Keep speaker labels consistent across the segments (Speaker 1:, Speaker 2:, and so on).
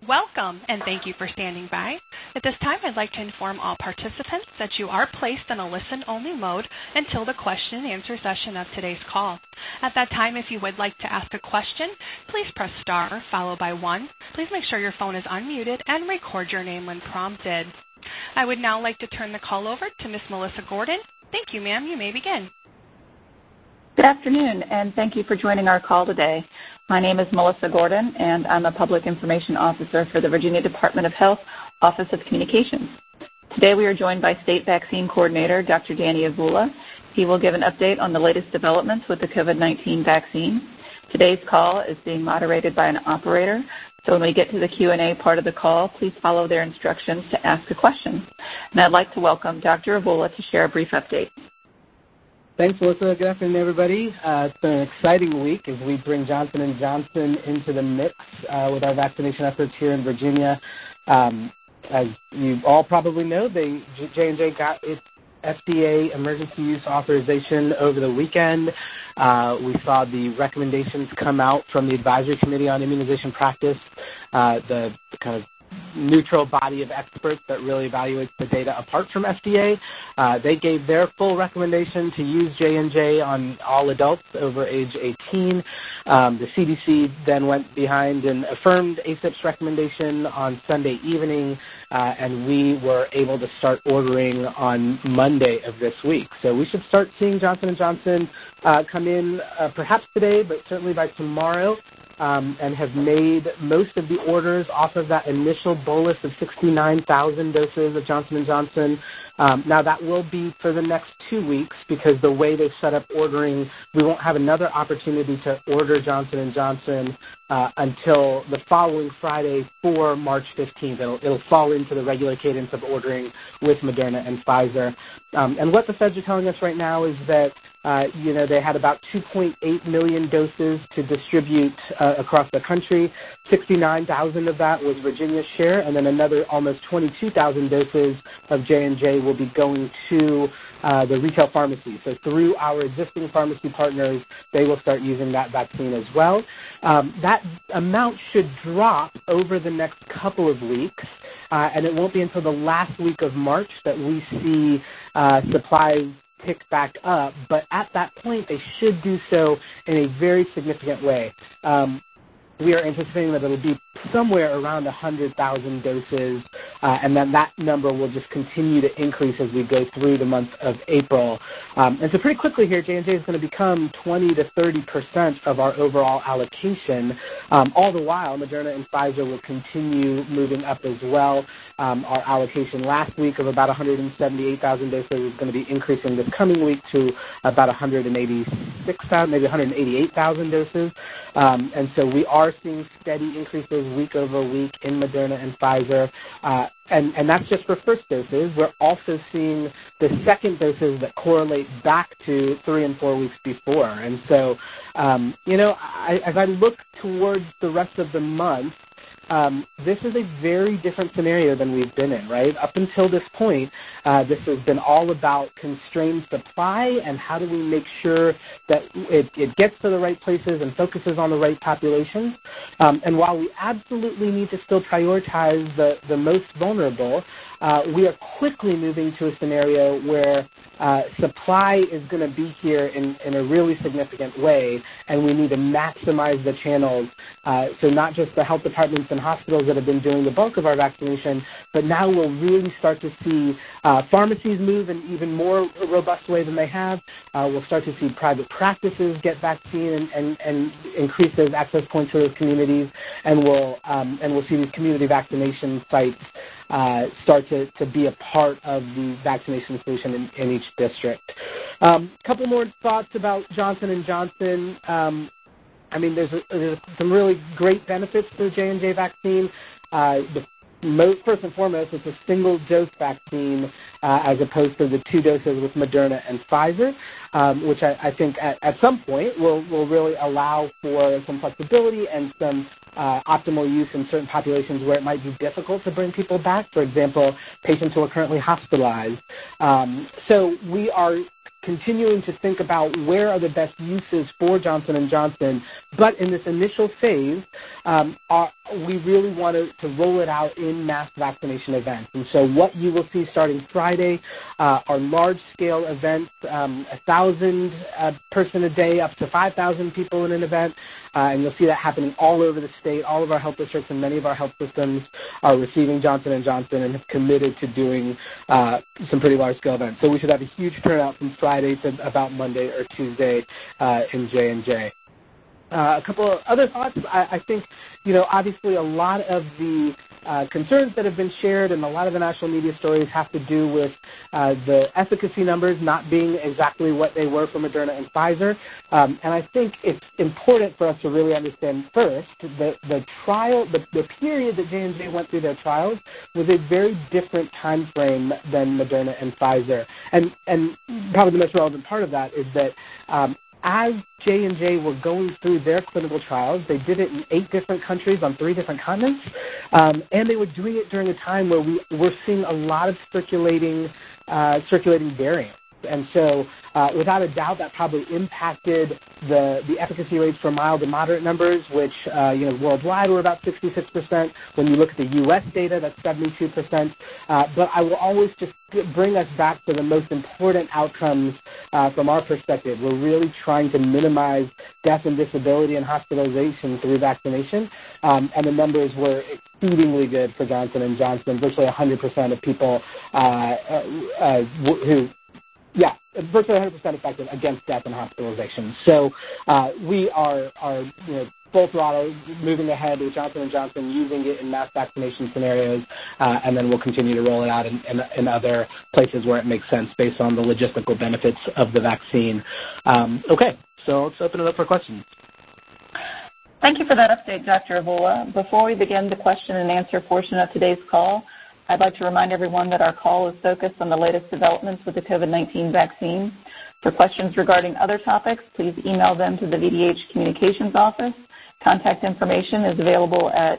Speaker 1: Welcome, and thank you for standing by. At this time, I'd like to inform all participants that you are placed in a listen-only mode until the question and answer session of today's call. At that time, if you would like to ask a question, please press star followed by 1. Please make sure your phone is unmuted and record your name when prompted. I would now like to turn the call over to Ms. Melissa Gordon. Thank you, ma'am. You may begin.
Speaker 2: Good afternoon, and thank you for joining our call today. My name is Melissa Gordon, and I'm a Public Information Officer for the Virginia Department of Health, Office of Communications. Today we are joined by State Vaccine Coordinator, Dr. Danny Avula. He will give an update on the latest developments with the COVID-19 vaccine. Today's call is being moderated by an operator, so when we get to the Q&A part of the call, please follow their instructions to ask a question. And I'd like to welcome Dr. Avula to share a brief update.
Speaker 3: Thanks, Melissa. Good afternoon, everybody. It's been an exciting week as we bring Johnson & Johnson into the mix with our vaccination efforts here in Virginia. As you all probably know, J&J got its FDA emergency use authorization over the weekend. We saw the recommendations come out from the Advisory Committee on Immunization Practice, the kind of neutral body of experts that really evaluates the data apart from FDA. They gave their full recommendation to use J&J on all adults over age 18. The CDC then went behind and affirmed ACIP's recommendation on Sunday evening, and we were able to start ordering on Monday of this week. So we should start seeing Johnson & Johnson come in perhaps today, but certainly by tomorrow. And have made most of the orders off of that initial bolus of 69,000 doses of Johnson & Johnson. Now, that will be for the next 2 weeks because the way they've set up ordering, we won't have another opportunity to order Johnson & Johnson until the following Friday for March 15th. It'll fall into the regular cadence of ordering with Moderna and Pfizer. And what the feds are telling us right now is that they had about 2.8 million doses to distribute across the country. 69,000 of that was Virginia's share, and then another almost 22,000 doses of J&J will be going to the retail pharmacy. So through our existing pharmacy partners, they will start using that vaccine as well. That amount should drop over the next couple of weeks, and it won't be until the last week of March that we see supplies pick back up, but at that point they should do so in a very significant way. We are anticipating that it'll be somewhere around 100,000 doses, and then that number will just continue to increase as we go through the month of April. And so pretty quickly here, J&J is going to become 20 to 30% of our overall allocation. All the while, Moderna and Pfizer will continue moving up as well. Our allocation last week of about 178,000 doses is going to be increasing this coming week to about 186,000, maybe 188,000 doses. And so we are seeing steady increases week over week in Moderna and Pfizer. And that's just for first doses. We're also seeing the second doses that correlate back to 3 and 4 weeks before. And so, as I look towards the rest of the month, this is a very different scenario than we've been in, right? Up until this point, this has been all about constrained supply and how do we make sure that it gets to the right places and focuses on the right populations. And while we absolutely need to still prioritize the most vulnerable, we are quickly moving to a scenario where supply is going to be here in a really significant way, and we need to maximize the channels. So not just the health departments and hospitals that have been doing the bulk of our vaccination, but now we'll really start to see pharmacies move in even more robust way than they have. We'll start to see private practices get vaccine and increase those access points to those communities, and we'll see these community vaccination sites start to be a part of the vaccination solution in each district. Couple more thoughts about Johnson & Johnson. There's some really great benefits to the J&J vaccine. First and foremost, it's a single-dose vaccine as opposed to the 2 doses with Moderna and Pfizer, which I think at some point will really allow for some flexibility and some optimal use in certain populations where it might be difficult to bring people back, for example, patients who are currently hospitalized. So we are continuing to think about where are the best uses for Johnson & Johnson. But in this initial phase, we really want to roll it out in mass vaccination events. And so what you will see starting Friday are large-scale events, 1,000 person a day, up to 5,000 people in an event. And you'll see that happening all over the state. All of our health districts and many of our health systems are receiving Johnson & Johnson and have committed to doing some pretty large-scale events. So we should have a huge turnout from Friday to about Monday or Tuesday in J&J. A couple of other thoughts. I think, obviously a lot of the concerns that have been shared and a lot of the national media stories have to do with the efficacy numbers not being exactly what they were for Moderna and Pfizer. And I think it's important for us to really understand first that the period that J&J went through their trials was a very different time frame than Moderna and Pfizer. And probably the most relevant part of that is that as J&J were going through their clinical trials, they did it in 8 different countries on 3 different continents, and they were doing it during a time where we were seeing a lot of circulating variants. And so, without a doubt, that probably impacted the efficacy rates for mild and moderate numbers, which, worldwide were about 66%. When you look at the U.S. data, that's 72%. But I will always just bring us back to the most important outcomes from our perspective. We're really trying to minimize death and disability and hospitalization through vaccination, and the numbers were exceedingly good for Johnson & Johnson. Virtually 100% of people virtually 100% effective against death and hospitalization. So we are full throttle moving ahead with Johnson & Johnson, using it in mass vaccination scenarios, and then we'll continue to roll it out in other places where it makes sense based on the logistical benefits of the vaccine. Okay, so let's open it up for questions.
Speaker 2: Thank you for that update, Dr. Avola. Before we begin the question and answer portion of today's call, I'd like to remind everyone that our call is focused on the latest developments with the COVID-19 vaccine. For questions regarding other topics, please email them to the VDH Communications Office. Contact information is available at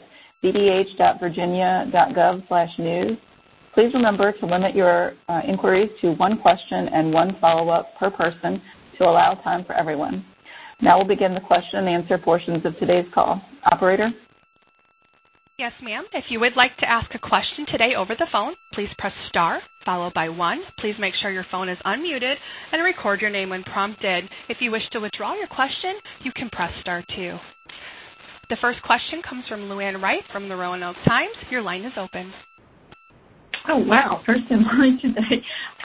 Speaker 2: vdh.virginia.gov/news. Please remember to limit your inquiries to one question and one follow-up per person to allow time for everyone. Now we'll begin the question and answer portions of today's call. Operator?
Speaker 1: Yes, ma'am. If you would like to ask a question today over the phone, please press star followed by 1. Please make sure your phone is unmuted and record your name when prompted. If you wish to withdraw your question, you can press star 2. The first question comes from Luann Wright from the Roanoke Times. Your line is open.
Speaker 4: Oh, wow. First in line today.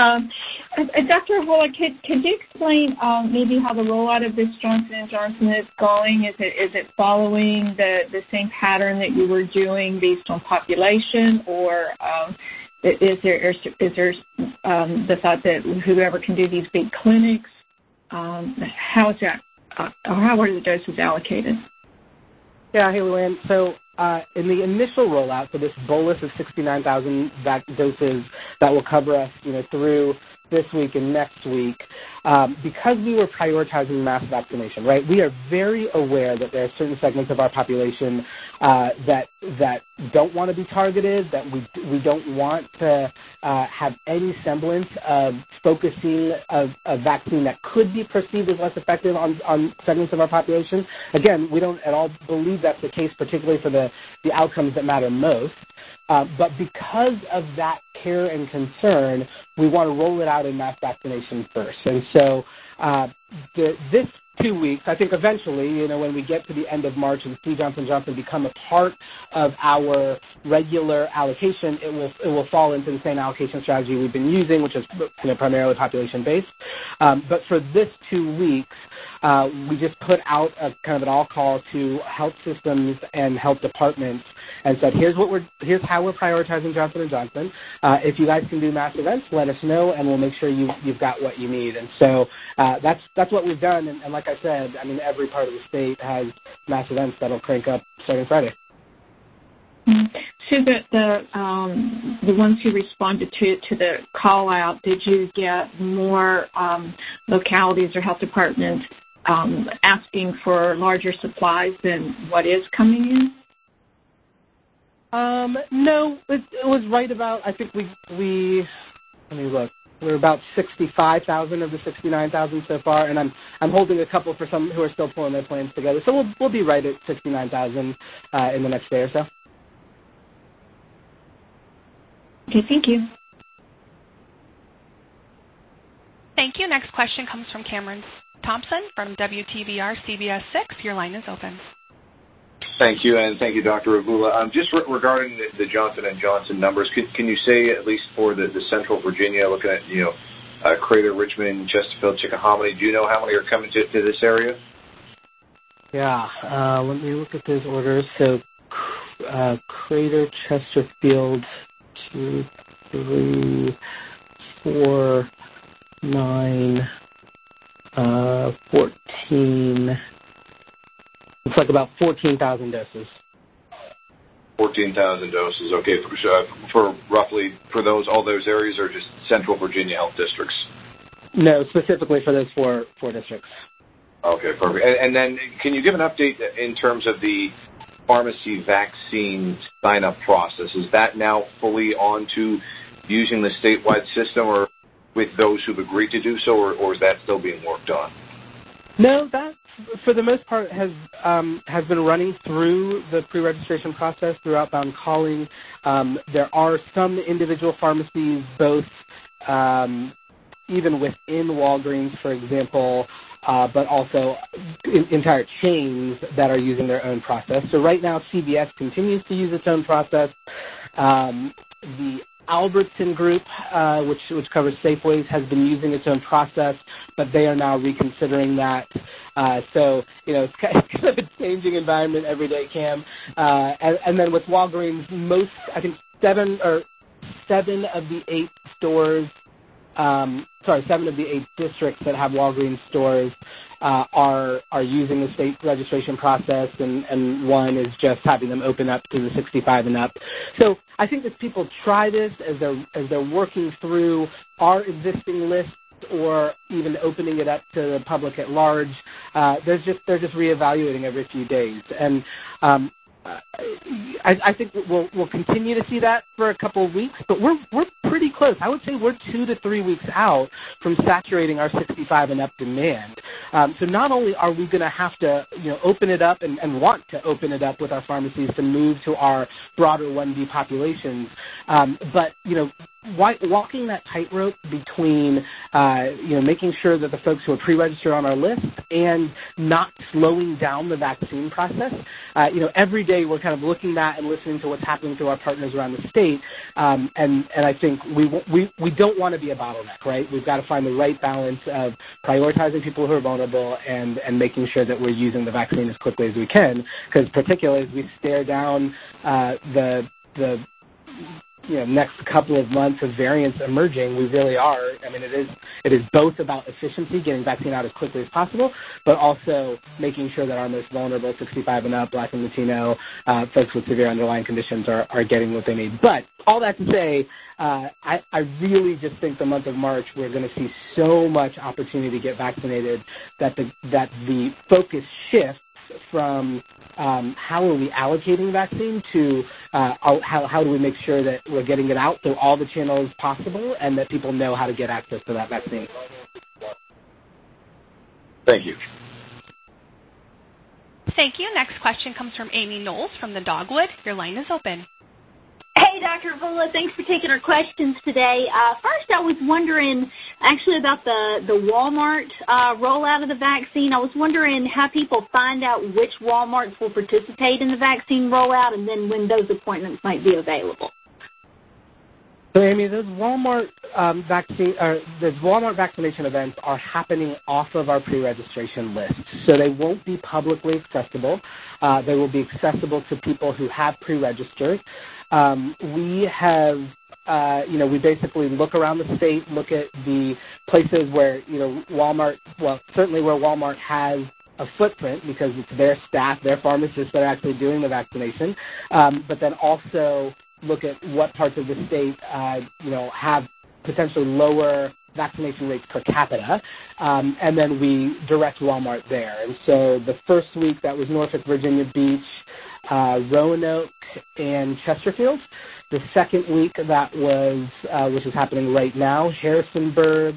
Speaker 4: Dr. Avola, could you explain maybe how the rollout of this Johnson & Johnson is going? Is it following the same pattern that you were doing based on population, or is there the thought that whoever can do these big clinics, how are the doses allocated?
Speaker 3: Yeah, hey, Luann. So in the initial rollout, so this bolus of 69,000 doses that will cover us, through this week and next week, because we were prioritizing mass vaccination, right? We are very aware that there are certain segments of our population that don't want to be targeted, that we don't want to have any semblance of focusing a vaccine that could be perceived as less effective on segments of our population. Again, we don't at all believe that's the case, particularly for the outcomes that matter most. But because of that care and concern, we want to roll it out in mass vaccination first. And so this 2 weeks, I think eventually, when we get to the end of March and see Johnson & Johnson become a part of our regular allocation, it will fall into the same allocation strategy we've been using, which is primarily population-based. But for this 2 weeks, we just put out a kind of an all-call to health systems and health departments and said, here's how we're prioritizing Johnson & Johnson. If you guys can do mass events, let us know, and we'll make sure you've got what you need. And so that's what we've done. And like I said, every part of the state has mass events that'll crank up starting Friday.
Speaker 4: So the ones who responded to the call out, did you get more localities or health departments asking for larger supplies than what is coming in?
Speaker 3: No, it was right about, I think we let me look. we're about 65,000 of the 69,000 so far, and I'm holding a couple for some who are still pulling their plans together. So we'll be right at 69,000 in the next day or so.
Speaker 4: Okay, thank you.
Speaker 1: Thank you. Next question comes from Cameron Thompson from WTVR CBS 6. Your line is open.
Speaker 5: Thank you, and thank you, Dr. Regula. Just regarding the Johnson & Johnson numbers, can you say, at least for the Central Virginia, looking at Crater, Richmond, Chesterfield, Chickahominy, do you know how many are coming to this area?
Speaker 3: Yeah, let me look at those orders. So Crater, Chesterfield, 2, 3, 4, 9, 14. It's like about 14,000 doses.
Speaker 5: 14,000 doses. Okay, for roughly for all those areas, or just Central Virginia health districts?
Speaker 3: No, specifically for those four districts.
Speaker 5: Okay, perfect. And then, can you give an update in terms of the pharmacy vaccine sign-up process? Is that now fully on to using the statewide system, or with those who've agreed to do so, or is that still being worked on?
Speaker 3: No, that for the most part has been running through the pre-registration process through outbound calling. There are some individual pharmacies, both even within Walgreens, for example, but also entire chains that are using their own process. So right now, CVS continues to use its own process. The Albertson Group, which covers Safeways, has been using its own process, but they are now reconsidering that. So, it's kind of a changing environment every day, Cam. And then with Walgreens, I think 7 of the 8 stores, 7 of the 8 districts that have Walgreens stores are using the state registration process, and one is just having them open up to the 65 and up. So I think as people try this, as they're working through our existing lists or even opening it up to the public at large, they're just reevaluating every few days. And I think we'll continue to see that for a couple of weeks, but we're pretty close. I would say we're 2 to 3 weeks out from saturating our 65 and up demand. So not only are we going to have to open it up and want to open it up with our pharmacies to move to our broader 1D populations, but walking that tightrope between making sure that the folks who are pre-registered on our list and not slowing down the vaccine process. Every day we're kind of looking at and listening to what's happening to our partners around the state, and I think we don't want to be a bottleneck, right? We've got to find the right balance of prioritizing people who are vulnerable and making sure that we're using the vaccine as quickly as we can, because particularly as we stare down the next couple of months of variants emerging, we really are. I mean, it is both about efficiency, getting vaccine out as quickly as possible, but also making sure that our most vulnerable 65 and up, Black and Latino, folks with severe underlying conditions are getting what they need. But all that to say, I really just think the month of March we're going to see so much opportunity to get vaccinated that the focus shifts from how are we allocating vaccine to how do we make sure that we're getting it out through all the channels possible and that people know how to get access to that vaccine.
Speaker 5: Thank you.
Speaker 1: Thank you. Next question comes from Amy Knowles from the Dogwood. Your line is open.
Speaker 6: Hey, Dr. Regula, thanks for taking our questions today. First, I was wondering actually about the Walmart rollout of the vaccine. I was wondering how people find out which Walmarts will participate in the vaccine rollout and then when those appointments might be available.
Speaker 3: So, Amy, those Walmart vaccination events are happening off of our pre-registration list, so they won't be publicly accessible. They will be accessible to people who have pre-registered. We have, we basically look around the state, look at the places where, Walmart, well, certainly where Walmart has a footprint because it's their staff, their pharmacists that are actually doing the vaccination, but then also look at what parts of the state, have potentially lower vaccination rates per capita, and then we direct Walmart there. And so the first week, that was Norfolk, Virginia Beach, Roanoke, and Chesterfield. The second week, that was, which is happening right now, Harrisonburg,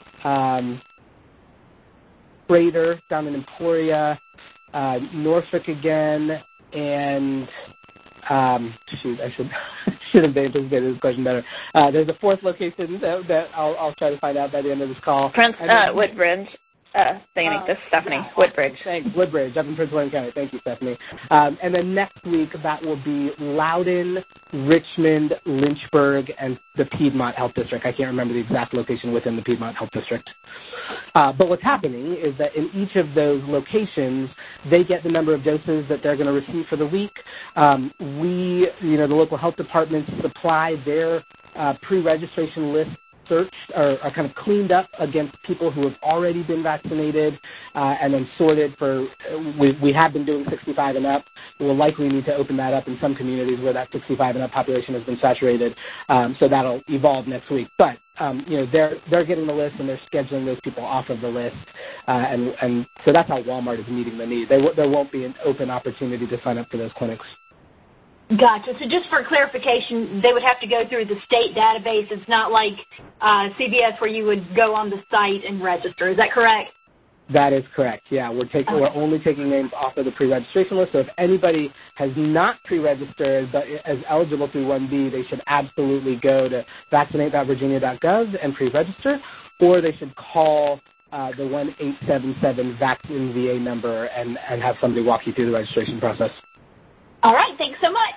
Speaker 3: Prater down in Emporia, Norfolk again, and I should have anticipated this question better. There's a fourth location that I'll try to find out by the end of this call.
Speaker 2: Woodbridge. This is Stephanie. Woodbridge.
Speaker 3: Thanks. Woodbridge, up in Prince William County. Thank you, Stephanie. And then next week, that will be Loudoun, Richmond, Lynchburg, and the Piedmont Health District. I can't remember the exact location within the Piedmont Health District. But what's happening is that in each of those locations, they get the number of doses that they're going to receive for the week. The local health departments supply their pre-registration list searched or kind of cleaned up against people who have already been vaccinated and then sorted for, we have been doing 65 and up. We'll likely need to open that up in some communities where that 65 and up population has been saturated. So that'll evolve next week. But, they're getting the list and they're scheduling those people off of the list. And so that's how Walmart is meeting the need. There won't be an open opportunity to sign up for those clinics.
Speaker 6: Gotcha. So just for clarification, they would have to go through the state database. It's not like CVS where you would go on the site and register. Is that correct?
Speaker 3: That is correct. Yeah, we're only taking names off of the pre-registration list. So if anybody has not pre-registered but is eligible through 1B, they should absolutely go to vaccinate.virginia.gov and pre-register, or they should call the 1-877-VACCINE VA number and have somebody walk you through the registration process.
Speaker 6: All right. Thanks so much.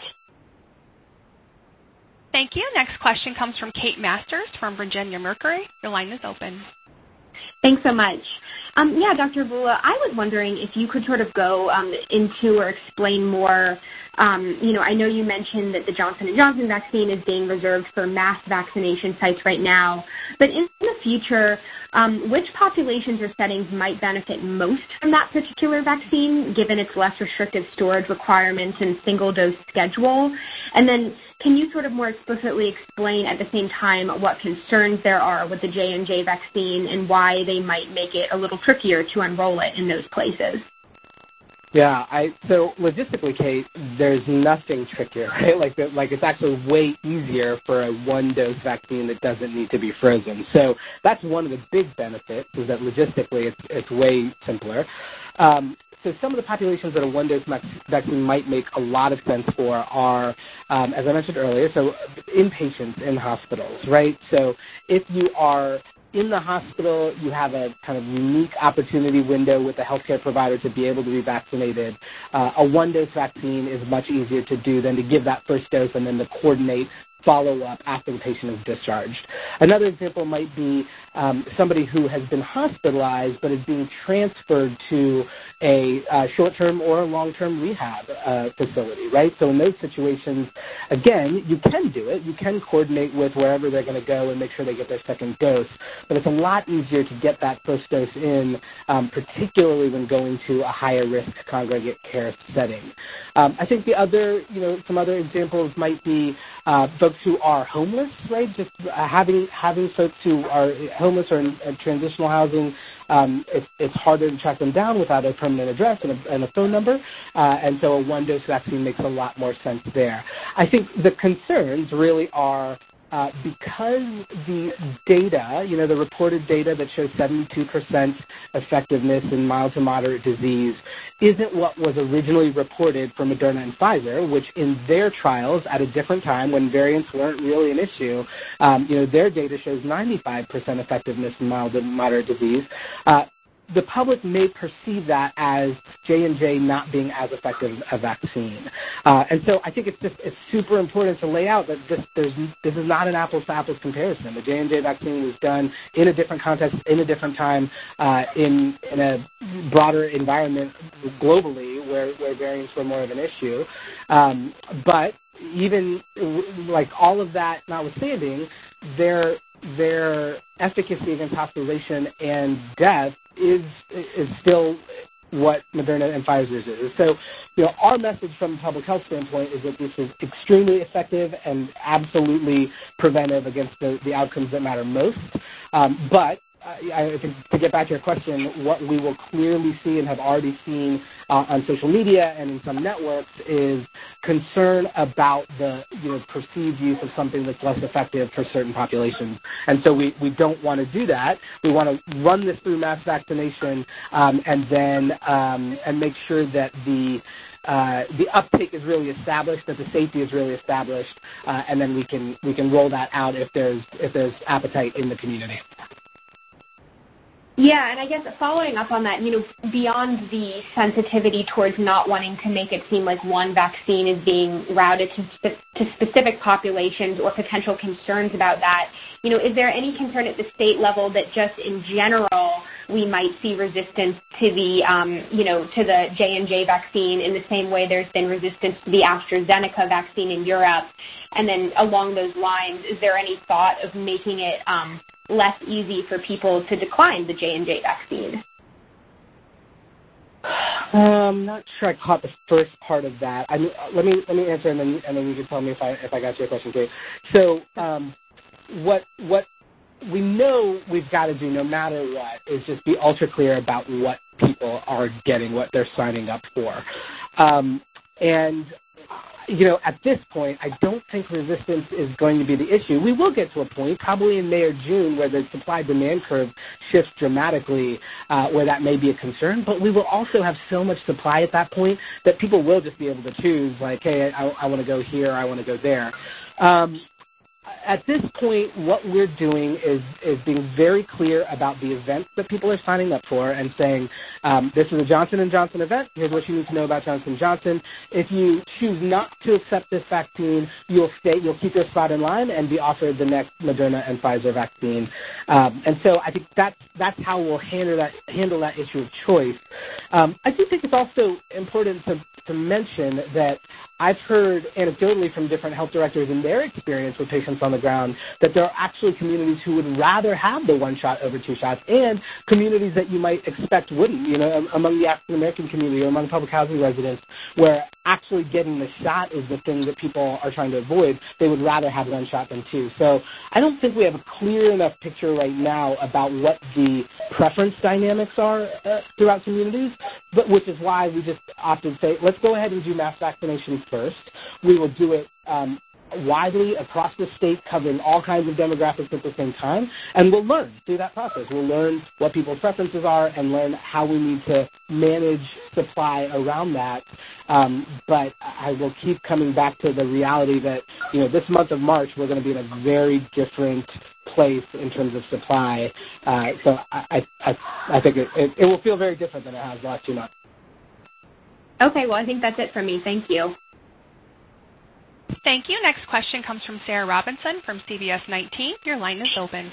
Speaker 1: Thank you. Next question comes from Kate Masters from Virginia Mercury. Your line is open.
Speaker 7: Thanks so much. Dr. Avula, I was wondering if you could sort of go into or explain more. I know you mentioned that the Johnson & Johnson vaccine is being reserved for mass vaccination sites right now, but in the future, which populations or settings might benefit most from that particular vaccine, given its less restrictive storage requirements and single-dose schedule? And then can you sort of more explicitly explain at the same time what concerns there are with the J&J vaccine and why they might make it a little trickier to enroll it in those places?
Speaker 3: Yeah, so logistically, Kate, there's nothing trickier, right? Like it's actually way easier for a one-dose vaccine that doesn't need to be frozen. So that's one of the big benefits, is that logistically it's way simpler. So some of the populations that a one-dose vaccine might make a lot of sense for are, as I mentioned earlier, so inpatients in hospitals, right? So if you are in the hospital, you have a kind of unique opportunity window with the healthcare provider to be able to be vaccinated. A one-dose vaccine is much easier to do than to give that first dose and then to coordinate follow-up after the patient is discharged. Another example might be somebody who has been hospitalized but is being transferred to a short-term or long-term rehab facility, right? So in those situations, again, you can do it. You can coordinate with wherever they're going to go and make sure they get their second dose. But it's a lot easier to get that first dose in, particularly when going to a higher-risk congregate care setting. I think the other, some other examples might be folks who are homeless, right? Just having folks who are homeless or in transitional housing, it's harder to track them down without a permanent address and a phone number, and so a one-dose vaccine makes a lot more sense there. I think the concerns really are because the data, the reported data that shows 72% effectiveness in mild to moderate disease isn't what was originally reported for Moderna and Pfizer, which in their trials at a different time when variants weren't really an issue, their data shows 95% effectiveness in mild and moderate disease. The public may perceive that as J&J not being as effective a vaccine. And so I think it's super important to lay out that this is not an apples-to-apples comparison. The J&J vaccine was done in a different context, in a different time, in a broader environment globally where variants were more of an issue. But even like all of that notwithstanding, their efficacy against hospitalization and death is still what Moderna and Pfizer's is. So, our message from a public health standpoint is that this is extremely effective and absolutely preventive against the outcomes that matter most. But I think to get back to your question, what we will clearly see and have already seen on social media and in some networks is concern about the perceived use of something that's less effective for certain populations. And so we don't want to do that. We want to run this through mass vaccination and then and make sure that the uptake is really established, that the safety is really established, and then we can roll that out if there's appetite in the community.
Speaker 7: Yeah, and I guess following up on that, beyond the sensitivity towards not wanting to make it seem like one vaccine is being routed to specific populations or potential concerns about that, is there any concern at the state level that just in general we might see resistance to the, to the J&J vaccine in the same way there's been resistance to the AstraZeneca vaccine in Europe? And then along those lines, is there any thought of making it less easy for people to decline the J&J vaccine?
Speaker 3: I'm not sure I caught the first part of that. I mean, let me answer, and then you can tell me if I got your question, Kate. So, what we know we've got to do, no matter what, is just be ultra clear about what people are getting, what they're signing up for, and. At this point, I don't think resistance is going to be the issue. We will get to a point, probably in May or June, where the supply-demand curve shifts dramatically, where that may be a concern. But we will also have so much supply at that point that people will just be able to choose, like, hey, I want to go here, I want to go there. At this point, what we're doing is being very clear about the events that people are signing up for and saying, this is a Johnson & Johnson event. Here's what you need to know about Johnson & Johnson. If you choose not to accept this vaccine, you'll keep your spot in line and be offered the next Moderna and Pfizer vaccine. And so I think that's how we'll handle that issue of choice. I do think it's also important to mention that I've heard anecdotally from different health directors in their experience with patients on the ground that there are actually communities who would rather have the one shot over two shots, and communities that you might expect wouldn't, among the African American community or among public housing residents, where actually getting the shot is the thing that people are trying to avoid. They would rather have one shot than two. So I don't think we have a clear enough picture right now about what the preference dynamics are throughout communities, but which is why we just often say, let's go ahead and do mass vaccinations first. We will do it widely across the state, covering all kinds of demographics at the same time, and we'll learn through that process. We'll learn what people's preferences are and learn how we need to manage supply around that. But I will keep coming back to the reality that, this month of March, we're going to be in a very different place in terms of supply. So I think it will feel very different than it has the last 2 months.
Speaker 7: Okay, well, I think that's it for me. Thank you.
Speaker 1: Thank you. Next question comes from Sarah Robinson from CBS 19. Your line is open.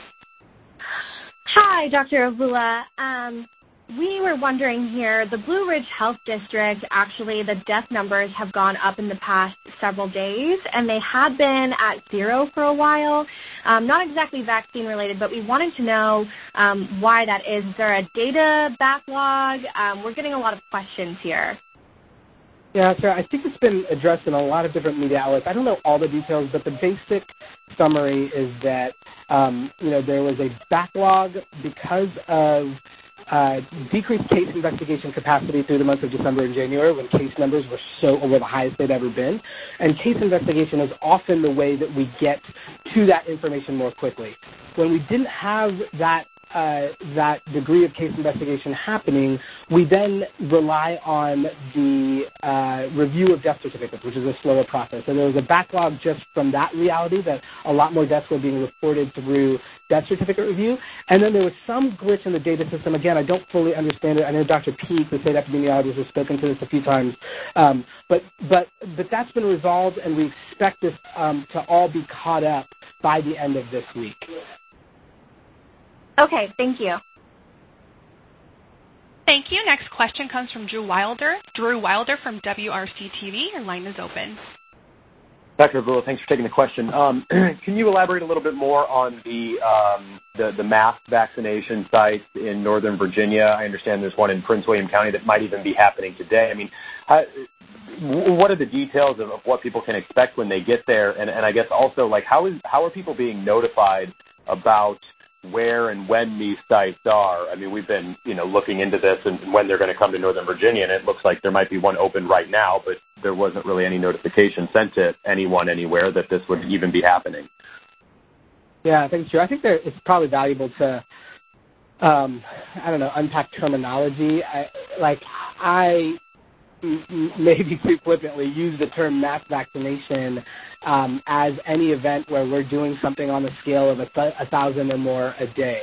Speaker 8: Hi, Dr. Avula. We were wondering here, the Blue Ridge Health District, actually the death numbers have gone up in the past several days, and they had been at 0 for a while. Not exactly vaccine related, but we wanted to know why that is. Is there a data backlog? We're getting a lot of questions here.
Speaker 3: Yeah, Sarah, I think it's been addressed in a lot of different media outlets. I don't know all the details, but the basic summary is that, there was a backlog because of decreased case investigation capacity through the months of December and January when case numbers were the highest they'd ever been. And case investigation is often the way that we get to that information more quickly. When we didn't have that degree of case investigation happening, we then rely on the review of death certificates, which is a slower process. So there was a backlog just from that reality that a lot more deaths were being reported through death certificate review. And then there was some glitch in the data system. Again, I don't fully understand it. I know Dr. Peake, the state epidemiologist, has spoken to this a few times. But that's been resolved, and we expect this to all be caught up by the end of this week.
Speaker 8: Okay, thank you.
Speaker 1: Thank you. Next question comes from Drew Wilder from WRC-TV. Your line is open.
Speaker 9: Dr. Avula, thanks for taking the question. Can you elaborate a little bit more on the mass vaccination sites in Northern Virginia? I understand there's one in Prince William County that might even be happening today. I mean, what are the details of what people can expect when they get there? And I guess also, like, how are people being notified about where and when these sites are. I mean, we've been, looking into this and when they're going to come to Northern Virginia, and it looks like there might be one open right now, but there wasn't really any notification sent to anyone anywhere that this would even be happening.
Speaker 3: Yeah, thanks, Joe. I think it's probably valuable to, unpack terminology. I maybe too flippantly use the term mass vaccination as any event where we're doing something on the scale of 1,000 or more a day.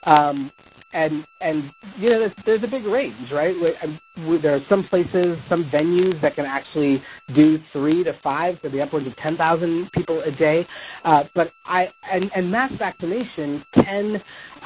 Speaker 3: There's a big range, right? There are some places, some venues that can actually do 3 to 5 to the upwards of 10,000 people a day. But mass vaccination can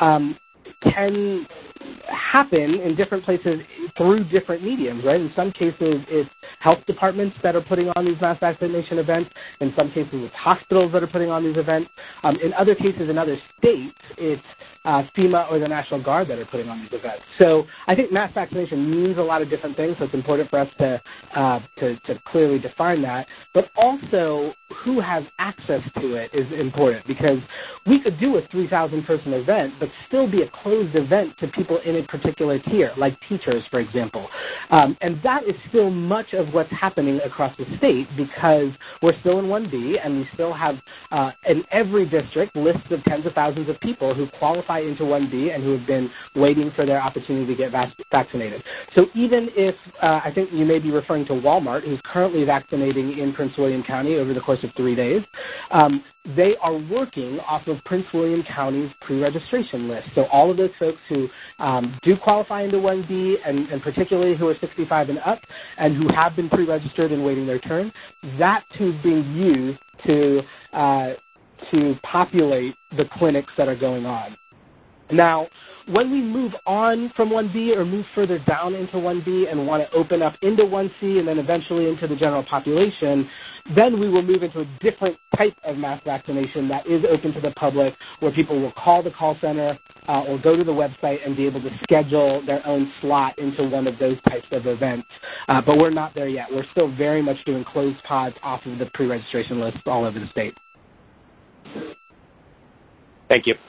Speaker 3: happen in different places through different mediums, right? In some cases, it's health departments that are putting on these mass vaccination events. In some cases, it's hospitals that are putting on these events. In other cases, in other states, it's FEMA or the National Guard that are putting on these events. So I think mass vaccination means a lot of different things, so it's important for us to clearly define that. But also, who has access to it is important, because we could do a 3,000-person event but still be a closed event to people in a particular tier, like teachers, for example. And that is still much of what's happening across the state, because we're still in 1B, and we still have, in every district, lists of tens of thousands of people who qualify into 1B and who have been waiting for their opportunity to get vaccinated. So even if, I think you may be referring to Walmart, who's currently vaccinating in Prince William County over the course of 3 days, they are working off of Prince William County's pre-registration list. So all of those folks who do qualify into 1B, and particularly who are 65 and up, and who have been pre-registered and waiting their turn, that too is being used to populate the clinics that are going on. Now, when we move on from 1B or move further down into 1B and want to open up into 1C and then eventually into the general population, then we will move into a different type of mass vaccination that is open to the public, where people will call the call center or go to the website and be able to schedule their own slot into one of those types of events. But we're not there yet. We're still very much doing closed pods off of the pre-registration list all over the state.
Speaker 9: Thank you.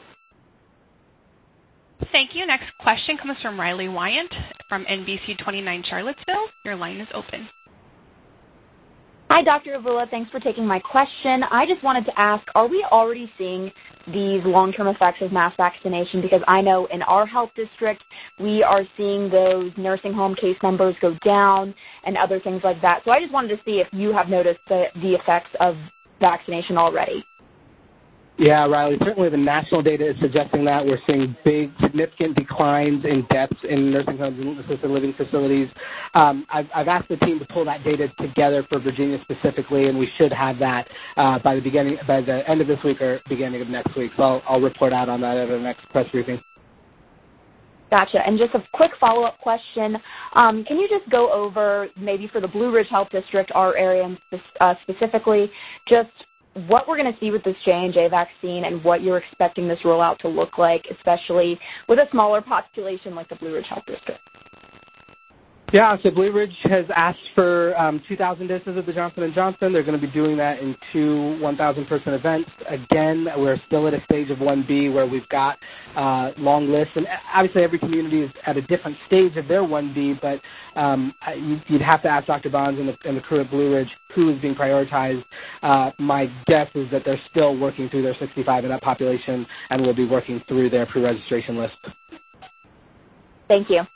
Speaker 1: Thank you. Next question comes from Riley Wyant from NBC 29 Charlottesville. Your line is open.
Speaker 10: Hi, Dr. Avula. Thanks for taking my question. I just wanted to ask, are we already seeing these long-term effects of mass vaccination? Because I know in our health district, we are seeing those nursing home case numbers go down and other things like that. So I just wanted to see if you have noticed the effects of vaccination already.
Speaker 3: Yeah, Riley, certainly the national data is suggesting that. We're seeing big, significant declines in deaths in nursing homes and assisted living facilities. I've asked the team to pull that data together for Virginia specifically, and we should have that by the end of this week or beginning of next week. So I'll report out on that at our next press briefing.
Speaker 10: Gotcha. And just a quick follow-up question. Can you just go over, maybe for the Blue Ridge Health District, our area specifically, just what we're going to see with this J&J vaccine and what you're expecting this rollout to look like, especially with a smaller population like the Blue Ridge Health District?
Speaker 3: Yeah, so Blue Ridge has asked for 2,000 doses of the Johnson & Johnson. They're going to be doing that in 2 1,000-person events. Again, we're still at a stage of 1B where we've got long lists. And obviously every community is at a different stage of their 1B, but you'd have to ask Dr. Bonds and the crew at Blue Ridge who is being prioritized. My guess is that they're still working through their 65 and up population and will be working through their pre-registration list.
Speaker 10: Thank you.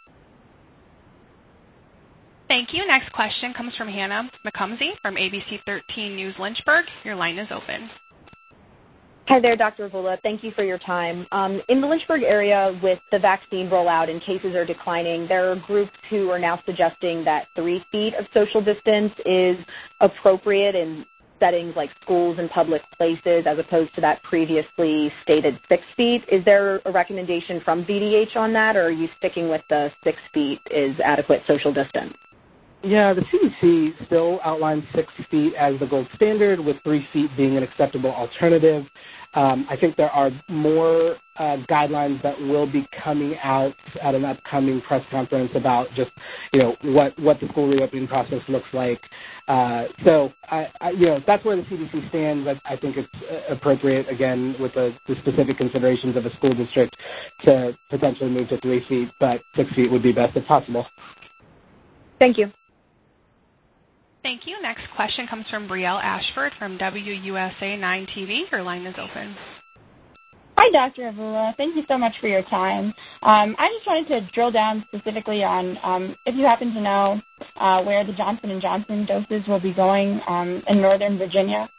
Speaker 1: Thank you. Next question comes from Hannah McComsey from ABC 13 News Lynchburg. Your line is open.
Speaker 11: Hi there, Dr. Avula. Thank you for your time. In the Lynchburg area, with the vaccine rollout and cases are declining, there are groups who are now suggesting that 3 feet of social distance is appropriate in settings like schools and public places as opposed to that previously stated 6 feet. Is there a recommendation from VDH on that, or are you sticking with the 6 feet is adequate social distance?
Speaker 3: Yeah, the CDC still outlines 6 feet as the gold standard, with 3 feet being an acceptable alternative. I think there are more guidelines that will be coming out at an upcoming press conference about just, what the school reopening process looks like. So that's where the CDC stands. I think it's appropriate, again, with the specific considerations of a school district to potentially move to 3 feet, but 6 feet would be best if possible.
Speaker 11: Thank you.
Speaker 1: Thank you. Next question comes from Brielle Ashford from WUSA 9 TV. Your line is open.
Speaker 12: Hi, Dr. Avula. Thank you so much for your time. I just wanted to drill down specifically on if you happen to know where the Johnson & Johnson doses will be going in Northern Virginia.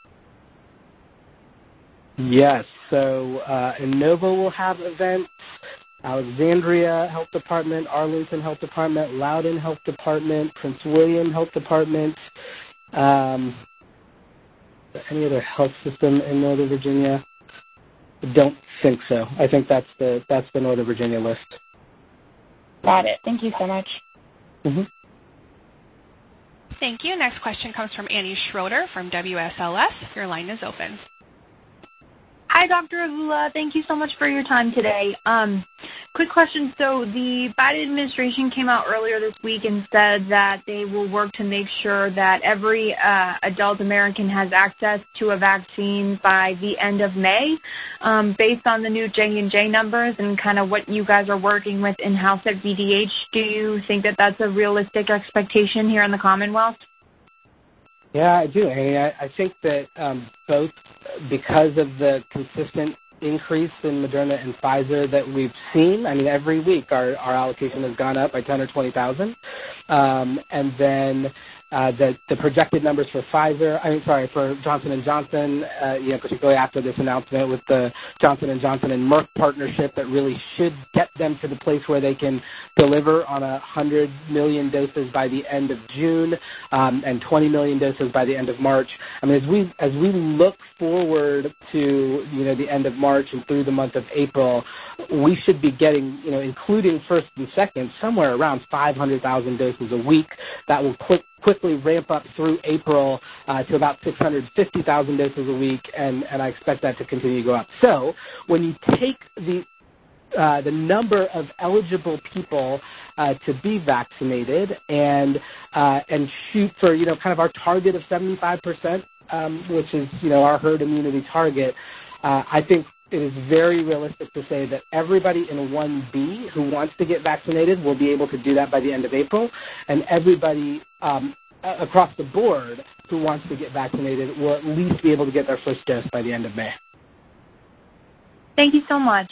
Speaker 3: Yes. So Inova will have events. Alexandria Health Department, Arlington Health Department, Loudoun Health Department, Prince William Health Department. Any other health system in Northern Virginia? I don't think so. I think that's the Northern Virginia list.
Speaker 12: Got it. Thank you so much.
Speaker 3: Mm-hmm.
Speaker 1: Thank you. Next question comes from Annie Schroeder from WSLS. Your line is open.
Speaker 13: Hi, Dr. Avula. Thank you so much for your time today. Quick question. So the Biden administration came out earlier this week and said that they will work to make sure that every adult American has access to a vaccine by the end of May. Based on the new J&J numbers and kind of what you guys are working with in-house at VDH, do you think that that's a realistic expectation here in the Commonwealth?
Speaker 3: Yeah, I do, Annie. I think that both because of the consistent increase in Moderna and Pfizer that we've seen, I mean, every week our allocation has gone up by 10 or 20,000. And then the projected numbers for for Johnson & Johnson, particularly after this announcement with the Johnson & Johnson and Merck partnership that really should get them to the place where they can deliver on 100 million doses by the end of June and 20 million doses by the end of March. I mean, as we look forward to, the end of March and through the month of April, we should be getting, including first and second, somewhere around 500,000 doses a week. That will quickly ramp up through April to about 650,000 doses a week, and I expect that to continue to go up. So when you take the number of eligible people to be vaccinated and shoot for, kind of our target of 75%, which is, our herd immunity target, I think it is very realistic to say that everybody in 1B who wants to get vaccinated will be able to do that by the end of April, and everybody across the board who wants to get vaccinated will at least be able to get their first dose by the end of May.
Speaker 13: Thank you so much.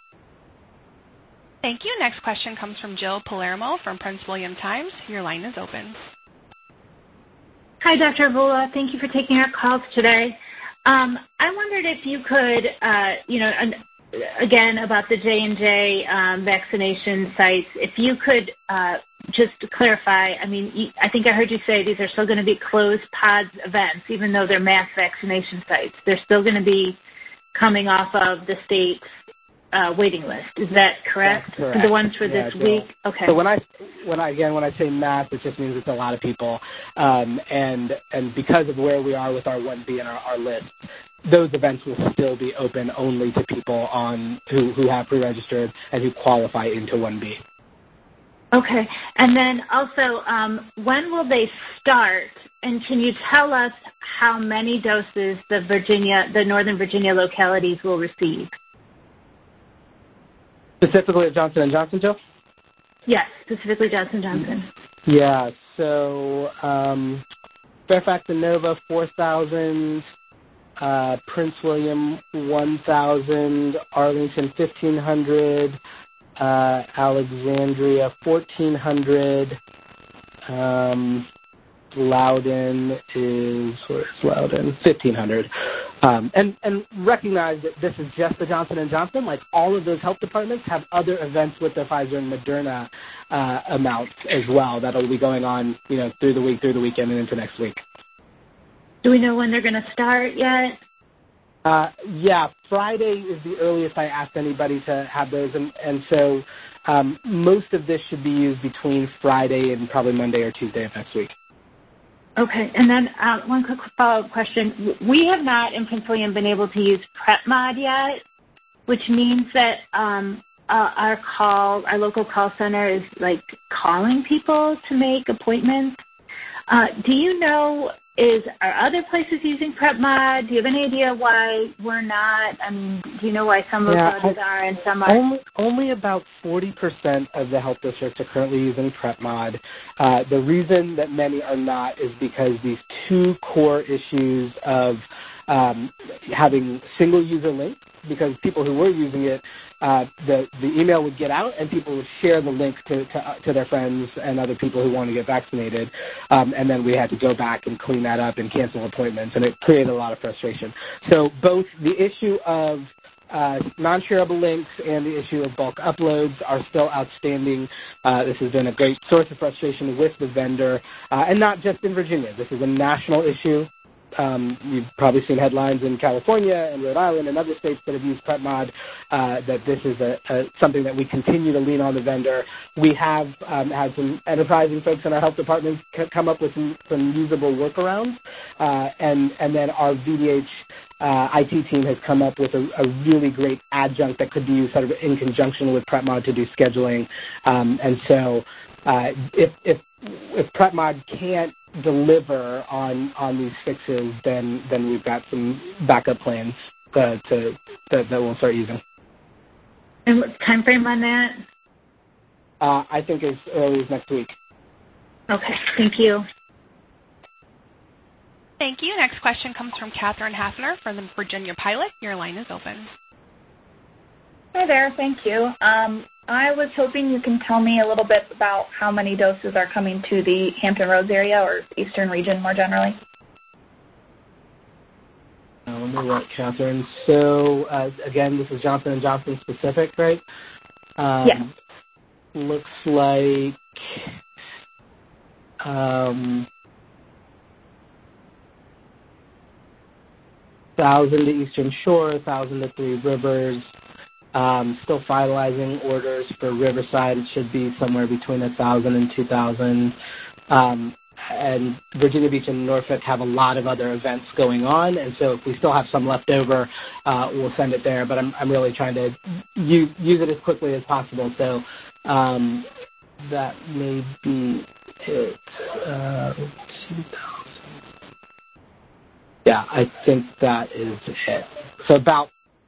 Speaker 1: Thank you. Next question comes from Jill Palermo from Prince William Times. Your line is open.
Speaker 14: Hi, Dr. Avula. Thank you for taking our calls today. I wondered if you could, again, about the J&J vaccination sites, if you could just clarify, I mean, I think I heard you say these are still going to be closed pods events, even though they're mass vaccination sites. They're still going to be coming off of the state's waiting list. Is that correct?
Speaker 3: That's correct.
Speaker 14: The ones for this week? Okay.
Speaker 3: So when I say mass, it just means it's a lot of people. And because of where we are with our 1B and our list, those events will still be open only to people who have pre-registered and who qualify into 1B.
Speaker 14: Okay. And then also, when will they start? And can you tell us how many doses the Northern Virginia localities will receive?
Speaker 3: Specifically at Johnson & Johnson, Joe?
Speaker 14: Yes, specifically Johnson & Johnson.
Speaker 3: Yeah, so Fairfax and Nova, 4,000, Prince William, 1,000, Arlington, 1,500, Alexandria, 1,400, Loudoun is, where's Loudoun? 1,500. And recognize that this is just the Johnson & Johnson. Like, all of those health departments have other events with the Pfizer and Moderna amounts as well that will be going on, through the weekend, and into next week.
Speaker 14: Do we know when they're going to start yet?
Speaker 3: Yeah, Friday is the earliest I asked anybody to have those, and so most of this should be used between Friday and probably Monday or Tuesday of next week.
Speaker 14: Okay, and then one quick follow-up question. We have not in Prince William been able to use PrepMod yet, which means that our local call center is like calling people to make appointments. Do you know, are other places using PrepMod? Do you have any idea why we're not? I mean, do you know why some of those are and some are?
Speaker 3: Only about 40% of the health districts are currently using PrepMod. The reason that many are not is because these two core issues of having single user links, because people who were using it, the email would get out and people would share the link to their friends and other people who want to get vaccinated, and then we had to go back and clean that up and cancel appointments, and it created a lot of frustration. So both the issue of non-shareable links and the issue of bulk uploads are still outstanding. This has been a great source of frustration with the vendor, and not just in Virginia. This is a national issue. You've probably seen headlines in California and Rhode Island and other states that have used PrepMod, that this is something that we continue to lean on the vendor. We have had some enterprising folks in our health department come up with some usable workarounds, and then our VDH IT team has come up with a really great adjunct that could be used sort of in conjunction with PrepMod to do scheduling. And so if PrepMod can't deliver on these fixes, then we've got some backup plans that we'll start using.
Speaker 14: And what time frame on that?
Speaker 3: I think as early as next week.
Speaker 14: Okay, thank you.
Speaker 1: Thank you. Next question comes from Catherine Hafner from the Virginia Pilot. Your line is open.
Speaker 2: Hi there. Thank you. I was hoping you can tell me a little bit about how many doses are coming to the Hampton Roads area or Eastern region more generally.
Speaker 3: Let me look, Catherine. So, again, this is Johnson & Johnson specific, right?
Speaker 2: Yes.
Speaker 3: Looks like 1,000 to Eastern Shore, 1,000 to Three Rivers. Still finalizing orders for Riverside. It should be somewhere between 1,000 and 2,000. And Virginia Beach and Norfolk have a lot of other events going on, and so if we still have some left over, we'll send it there. But I'm really trying to use it as quickly as possible. So that may be it. 2,000. Yeah, I think that is it. So about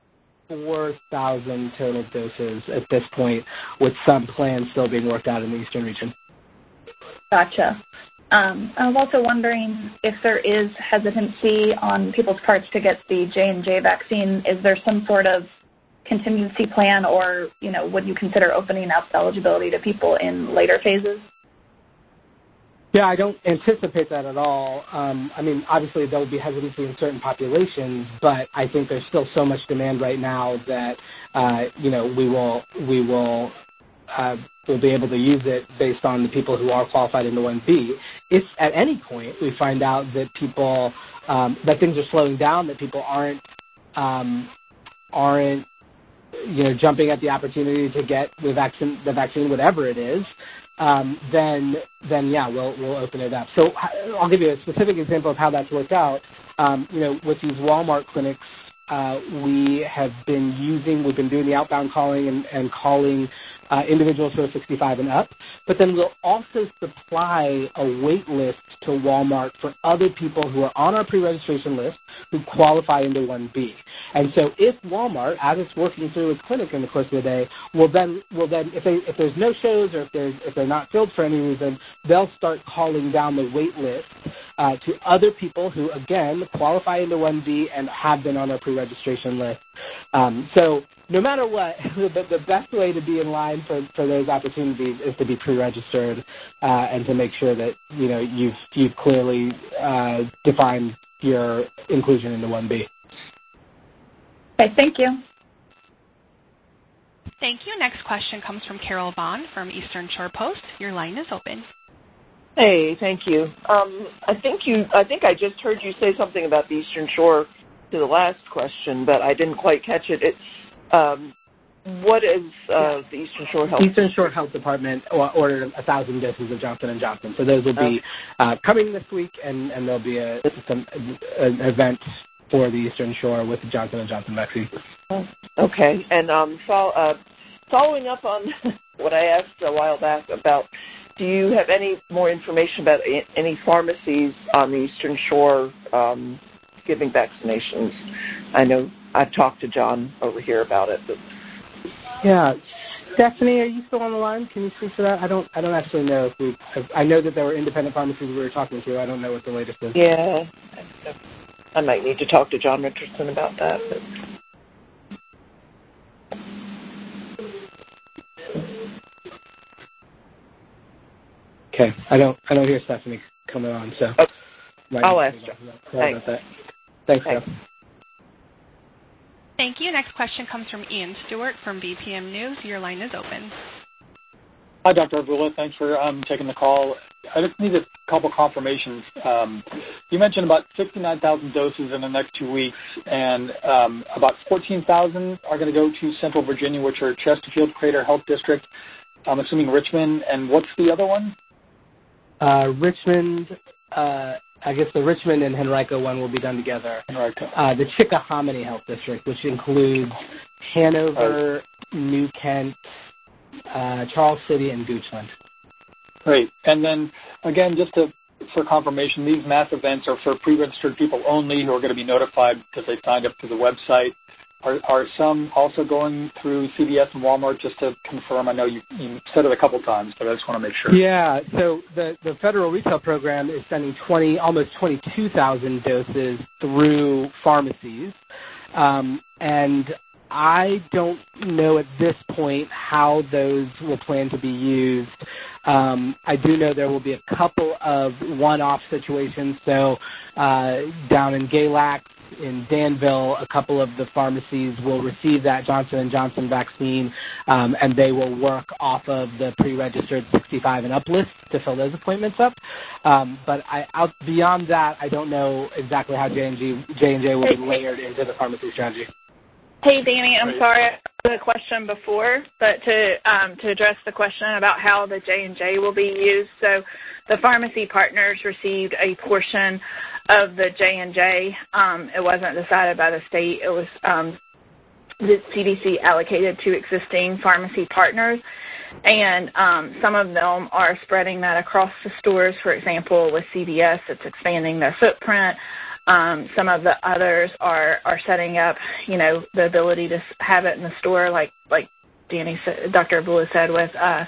Speaker 3: 4,000 total doses at this point, with some plans still being worked out in the Eastern region.
Speaker 2: Gotcha. I'm also wondering if there is hesitancy on people's parts to get the J&J vaccine. Is there some sort of contingency plan, or would you consider opening up eligibility to people in later phases?
Speaker 3: Yeah, I don't anticipate that at all. I mean, obviously there will be hesitancy in certain populations, but I think there's still so much demand right now that we'll be able to use it based on the people who are qualified into 1B. If at any point we find out that people that things are slowing down, that people aren't jumping at the opportunity to get the vaccine, whatever it is, then yeah, we'll open it up. So I'll give you a specific example of how that's worked out. With these Walmart clinics, we've been doing the outbound calling and calling individuals who are 65 and up, but then we'll also supply a wait list to Walmart for other people who are on our pre-registration list who qualify into 1B. And so if Walmart, as it's working through its clinic in the course of the day, will then if there's no shows or if they're not filled for any reason, they'll start calling down the wait list to other people who, again, qualify into 1B and have been on our pre-registration list. So no matter what, the best way to be in line for those opportunities is to be pre-registered and to make sure that you've clearly defined your inclusion into 1B.
Speaker 2: Okay, thank you.
Speaker 1: Thank you. Next question comes from Carol Vaughn from Eastern Shore Post. Your line is open.
Speaker 15: Hey, thank you. I think I just heard you say something about the Eastern Shore to the last question, but I didn't quite catch it. what is the Eastern Shore Health?
Speaker 3: Eastern Shore Health Department ordered 1,000 doses of Johnson & Johnson. So those will be coming this week, and there'll be an event for the Eastern Shore with the Johnson & Johnson vaccine.
Speaker 15: Okay. And following up on what I asked a while back about, do you have any more information about any pharmacies on the Eastern Shore giving vaccinations? I know I've talked to John over here about it. But...
Speaker 3: Yeah. Stephanie, are you still on the line? Can you speak to that? I don't actually know if I know that there were independent pharmacies we were talking to. I don't know what the latest is.
Speaker 15: Yeah. I might need to talk to John Richardson about that. But...
Speaker 3: Okay, I don't hear Stephanie coming on, so
Speaker 15: I'll ask her.
Speaker 3: Sorry about that. Thanks, Steph.
Speaker 1: Thank you. Next question comes from Ian Stewart from BPM News. Your line is open.
Speaker 16: Hi, Dr. Avula. Thanks for taking the call. I just need a couple confirmations. You mentioned about 69,000 doses in the next 2 weeks, and about 14,000 are going to go to Central Virginia, which are Chesterfield Crater Health District. I'm assuming Richmond. And what's the other one?
Speaker 3: Richmond, I guess the Richmond and Henrico one will be done together.
Speaker 16: Henrico.
Speaker 3: The Chickahominy Health District, which includes Hanover, New Kent, Charles City, and Goochland.
Speaker 16: Great. And then, again, just for confirmation, these mass events are for pre-registered people only who are going to be notified because they signed up to the website. Are some also going through CVS and Walmart, just to confirm? I know you said it a couple times, but I just want to make sure.
Speaker 3: Yeah, so the federal retail program is sending almost 22,000 doses through pharmacies. And I don't know at this point how those will plan to be used. I do know there will be a couple of one-off situations. So down in Galax, in Danville, a couple of the pharmacies will receive that Johnson & Johnson vaccine, and they will work off of the pre-registered 65 and up list to fill those appointments up. But beyond that, I don't know exactly how J&J will be layered into the pharmacy strategy.
Speaker 17: Hey, Danny, I'm sorry for the question before, but to address the question about how the J&J will be used, so the pharmacy partners received a portion of the J&J. It wasn't decided by the state. It was the CDC allocated to existing pharmacy partners, and some of them are spreading that across the stores. For example, with CVS, it's expanding their footprint. Some of the others are setting up, the ability to have it in the store, like Danny said, Dr. Avula said, with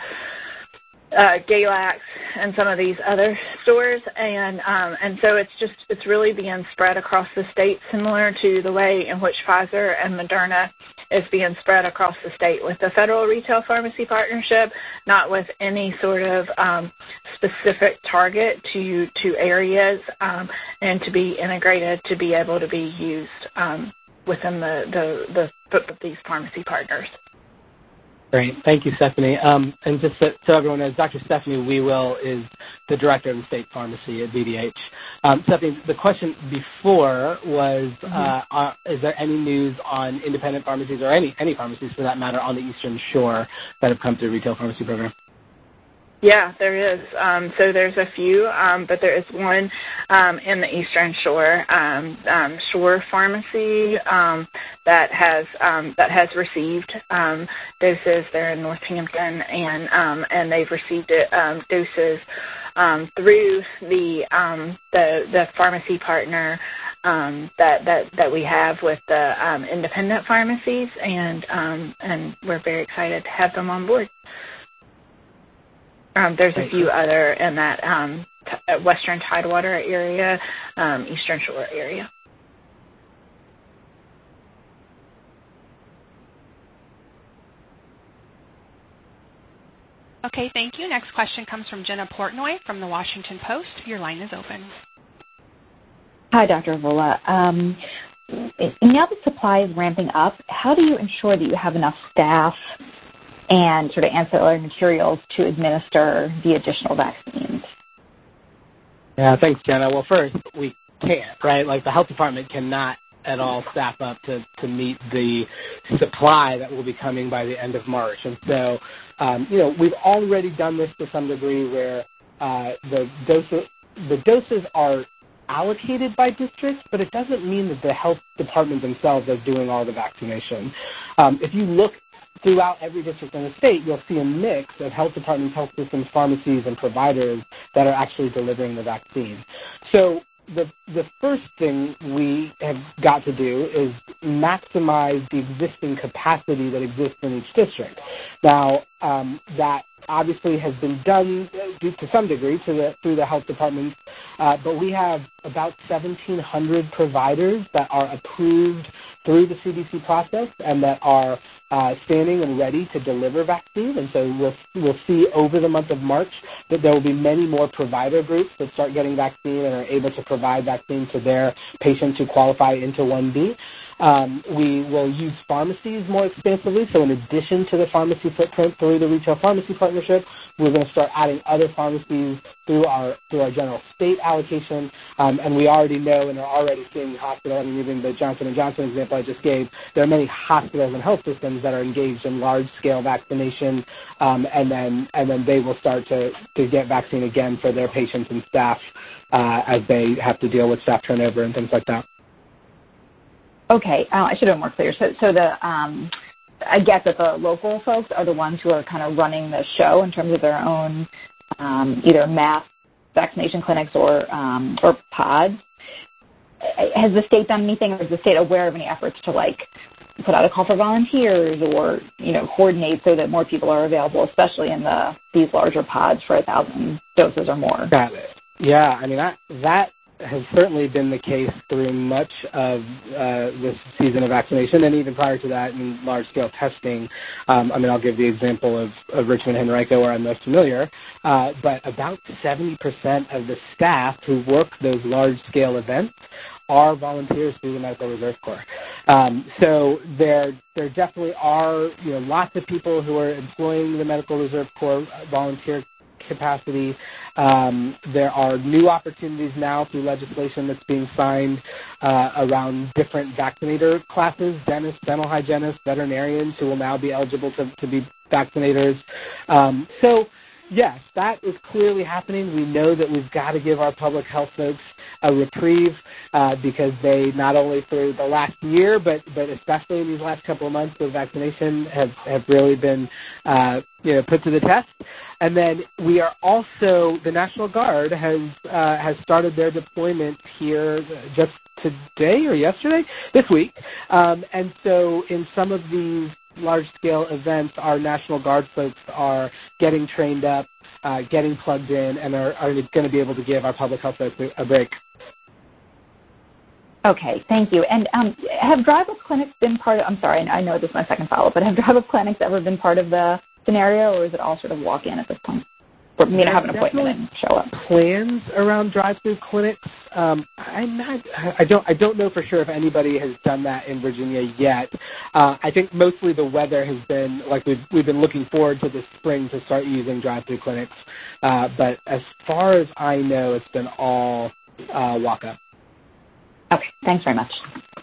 Speaker 17: Galax and some of these other stores, and so it's really being spread across the state, similar to the way in which Pfizer and Moderna is being spread across the state with the Federal Retail Pharmacy Partnership, not with any sort of specific target to areas, and to be integrated to be able to be used within these pharmacy partners.
Speaker 3: Great. Thank you, Stephanie. And just so everyone knows, Dr. Stephanie Wewell is the director of the state pharmacy at VDH. Stephanie, the question before was, is there any news on independent pharmacies or any pharmacies, for that matter, on the Eastern Shore that have come through the retail pharmacy program?
Speaker 17: Yeah, there is. So there's a few, but there is one in the Eastern Shore, Shore Pharmacy, that has received doses. They're in Northampton, and they've received doses through the pharmacy partner that we have with the independent pharmacies, and we're very excited to have them on board. There's a few other in that Western Tidewater area, Eastern Shore area.
Speaker 1: Okay, thank you. Next question comes from Jenna Portnoy from the Washington Post. Your line is open.
Speaker 10: Hi, Dr. Avula. Now that supply is ramping up, how do you ensure that you have enough staff and sort of ancillary materials to administer the additional vaccines?
Speaker 3: Yeah, thanks, Jenna. Well, first, we can't, right? Like, the health department cannot at all staff up to meet the supply that will be coming by the end of March. And so, we've already done this to some degree where the doses are allocated by districts, but it doesn't mean that the health department themselves are doing all the vaccination. If you look throughout every district in the state, you'll see a mix of health departments, health systems, pharmacies, and providers that are actually delivering the vaccine. So the first thing we have got to do is maximize the existing capacity that exists in each district. Now, that obviously has been done to some degree through the health departments, but we have about 1,700 providers that are approved through the CDC process and that are standing and ready to deliver vaccine. And so we'll see over the month of March that there will be many more provider groups that start getting vaccine and are able to provide vaccine to their patients who qualify into 1B. We will use pharmacies more expansively. So in addition to the pharmacy footprint through the Retail Pharmacy Partnership, we're going to start adding other pharmacies through our general state allocation. And we already know and are already seeing hospitals, and even the Johnson & Johnson example I just gave, there are many hospitals and health systems that are engaged in large-scale vaccination, and then they will start to get vaccine again for their patients and staff as they have to deal with staff turnover and things like that.
Speaker 2: Okay, I should have been more clear. So I get that the local folks are the ones who are kind of running the show in terms of their own either mass vaccination clinics or pods. Has the state done anything, or is the state aware of any efforts to put out a call for volunteers or coordinate so that more people are available, especially in these larger pods for 1,000 doses or more?
Speaker 3: Got it. Yeah, I mean that has certainly been the case through much of this season of vaccination, and even prior to that in large-scale testing. I'll give the example of Richmond Henrico, where I'm most familiar, but about 70% of the staff who work those large-scale events are volunteers through the Medical Reserve Corps. So there definitely are lots of people who are employing the Medical Reserve Corps volunteer capacity. There are new opportunities now through legislation that's being signed around different vaccinator classes, dentists, dental hygienists, veterinarians who will now be eligible to be vaccinators. So, yes, that is clearly happening. We know that we've got to give our public health folks a reprieve because they not only through the last year, but especially in these last couple of months of vaccination have really been put to the test. And then we are also, the National Guard has started their deployment here just today or yesterday, this week. And so in some of these large-scale events, our National Guard folks are getting trained up, getting plugged in, and are going to be able to give our public health folks a break.
Speaker 2: Okay, thank you. And have drive-up clinics been part of, I'm sorry, I know this is my second follow-up, but have drive-up clinics ever been part of the scenario, or is it all sort of walk-in at this point? For me to have an appointment and show up.
Speaker 3: Plans around drive-through clinics. I don't know for sure if anybody has done that in Virginia yet. I think mostly the weather has been we've been looking forward to this spring to start using drive-through clinics. But as far as I know, it's been all walk-up.
Speaker 2: Okay, thanks very much.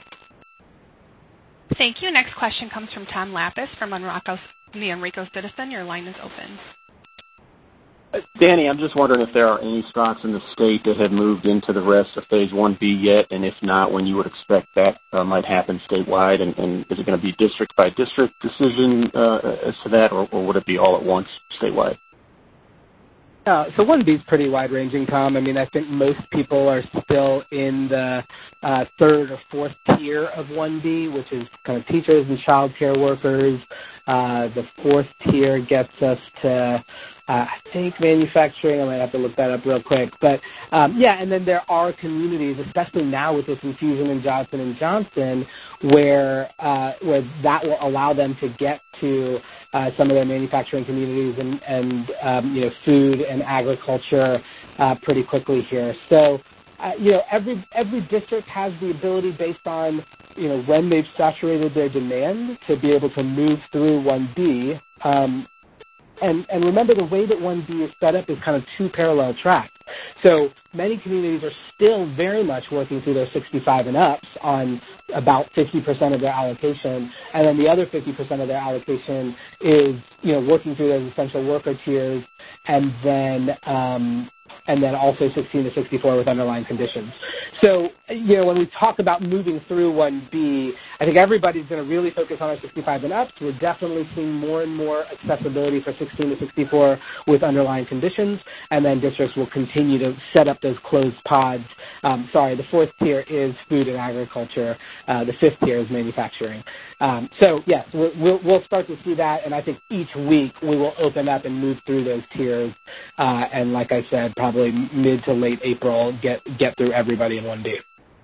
Speaker 1: Thank you. Next question comes from Tom Lapis from the Enrico Citizen. Your line is open.
Speaker 18: Danny, I'm just wondering if there are any spots in the state that have moved into the rest of Phase 1B yet, and if not, when you would expect that might happen statewide, and is it going to be district-by-district decision as to that, or would it be all at once statewide?
Speaker 3: So 1B is pretty wide-ranging, Tom. I think most people are still in the third or fourth tier of 1B, which is kind of teachers and child care workers. The fourth tier gets us to, I think, manufacturing. I might have to look that up real quick. But, and then there are communities, especially now with this infusion in Johnson & Johnson, where that will allow them to get to some of their manufacturing communities and food and agriculture pretty quickly here. So, every district has the ability based on, when they've saturated their demand to be able to move through 1B. And remember, the way that 1B is set up is kind of two parallel tracks. So many communities are still very much working through their 65 and ups on about 50% of their allocation, and then the other 50% of their allocation is, working through those essential worker tiers, and then also 16 to 64 with underlying conditions. So, when we talk about moving through 1B, I think everybody's going to really focus on our 65 and ups. We're definitely seeing more and more accessibility for 16 to 64 with underlying conditions, and then districts will continue to set up those closed pods. The fourth tier is food and agriculture. The fifth tier is manufacturing. Yes, we'll start to see that, and I think each week we will open up and move through those tiers, and like I said, probably mid to late April, get through everybody in 1B.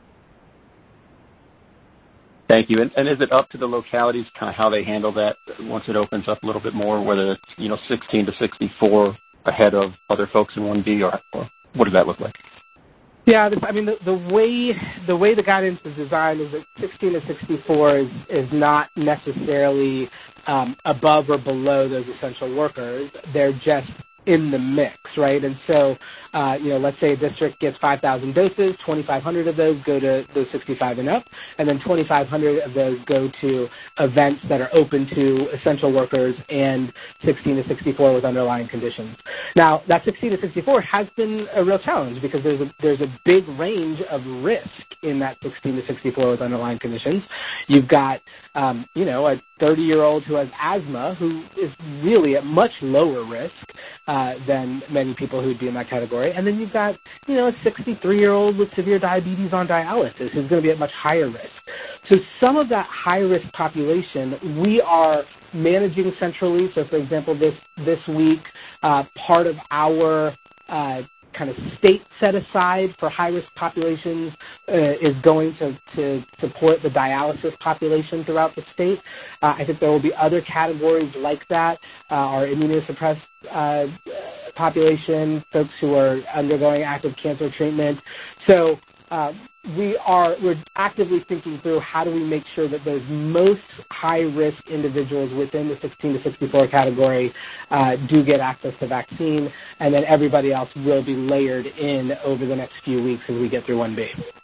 Speaker 18: Thank you. And is it up to the localities kind of how they handle that once it opens up a little bit more, whether it's 16 to 64 ahead of other folks in 1B, or what does that look like?
Speaker 3: Yeah, the way the guidance is designed is that 16 to 64 is not necessarily above or below those essential workers. They're just in the mix, right? And so, let's say a district gets 5,000 doses, 2,500 of those go to those 65 and up, and then 2,500 of those go to events that are open to essential workers and 16 to 64 with underlying conditions. Now, that 16 to 64 has been a real challenge because there's a big range of risk in that 16 to 64 with underlying conditions. You've got, a 30-year-old who has asthma who is really at much lower risk than many people who would be in that category. And then you've got, a 63-year-old with severe diabetes on dialysis who's going to be at much higher risk. So some of that high-risk population we are managing centrally. So, for example, this week, part of our kind of state set aside for high-risk populations is going to support the dialysis population throughout the state. I think there will be other categories like that, our immunosuppressed population, folks who are undergoing active cancer treatment. So we're actively thinking through how do we make sure that those most high-risk individuals within the 16 to 64 category do get access to vaccine, and then everybody else will be layered in over the next few weeks as we get through 1B.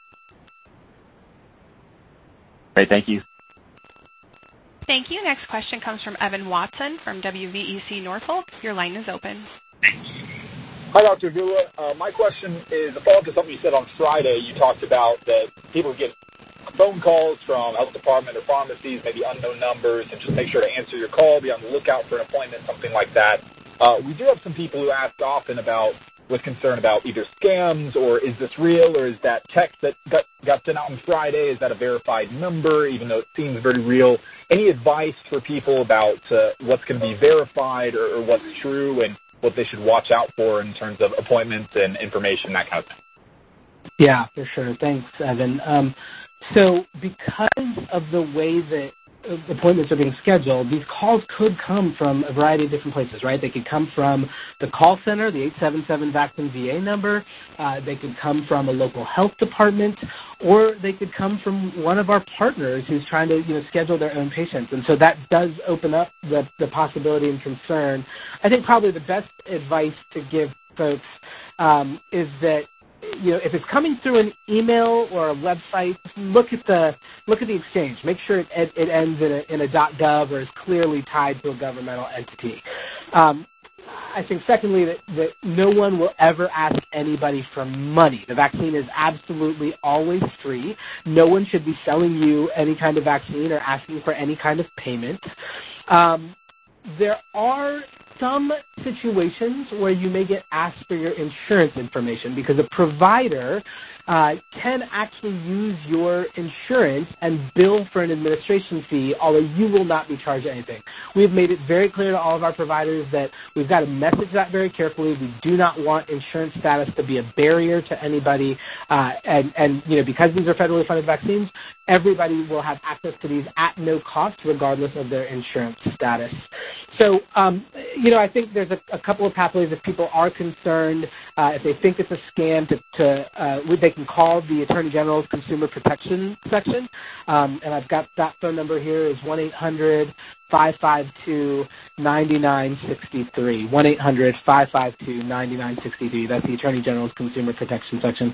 Speaker 18: Great, thank you.
Speaker 1: Thank you. Next question comes from Evan Watson from WVEC Norfolk. Your line is open.
Speaker 19: Hi, Dr. Avila. My question is a follow-up to something you said on Friday. You talked about that people get phone calls from health department or pharmacies, maybe unknown numbers, and just make sure to answer your call, be on the lookout for an appointment, something like that. We do have some people who ask often with concern about either scams or is this real, or is that text that got sent out on Friday, is that a verified number, even though it seems very real? Any advice for people about what's going to be verified or what's true and what they should watch out for in terms of appointments and information, that kind of thing?
Speaker 3: Yeah, for sure. Thanks, Evan. So because of the way that appointments are being scheduled, these calls could come from a variety of different places, right? They could come from the call center, the 877 Vaccine VA number. They could come from a local health department, or they could come from one of our partners who's trying to schedule their own patients. And so that does open up the possibility and concern. I think probably the best advice to give folks is that if it's coming through an email or a website, look at the exchange. Make sure it ends in a .gov or is clearly tied to a governmental entity. I think, secondly, that no one will ever ask anybody for money. The vaccine is absolutely always free. No one should be selling you any kind of vaccine or asking for any kind of payment. There are some situations where you may get asked for your insurance information because a provider can actually use your insurance and bill for an administration fee, although you will not be charged anything. We've made it very clear to all of our providers that we've got to message that very carefully. We do not want insurance status to be a barrier to anybody, and because these are federally funded vaccines, everybody will have access to these at no cost, regardless of their insurance status. So, I think there's a couple of pathways if people are concerned, if they think it's a scam, they can call the Attorney General's Consumer Protection Section, and I've got that phone number here is 1-800-552-9963. 1-800-552-9963. That's the Attorney General's Consumer Protection Section.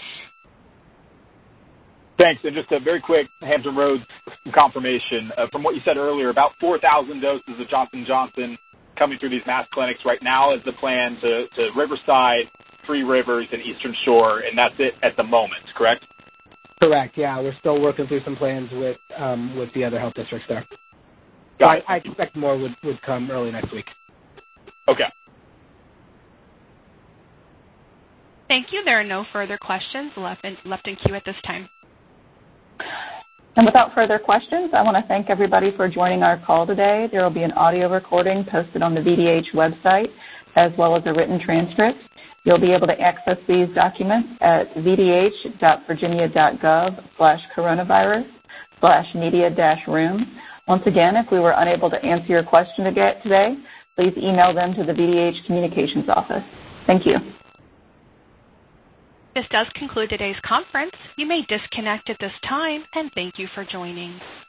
Speaker 19: Thanks. And just a very quick Hampton Roads confirmation. From what you said earlier, about 4,000 doses of Johnson & Johnson coming through these mass clinics right now is the plan to Riverside, Three Rivers, and Eastern Shore, and that's it at the moment, correct?
Speaker 3: Correct, yeah. We're still working through some plans with the other health districts there.
Speaker 19: Got it.
Speaker 3: I expect more would come early next week.
Speaker 19: Okay.
Speaker 1: Thank you. There are no further questions left in queue at this time.
Speaker 2: And without further questions, I want to thank everybody for joining our call today. There will be an audio recording posted on the VDH website, as well as a written transcript. You'll be able to access these documents at vdh.virginia.gov/coronavirus/media-room. Once again, if we were unable to answer your question today, please email them to the VDH Communications Office. Thank you.
Speaker 1: This does conclude today's conference. You may disconnect at this time, and thank you for joining.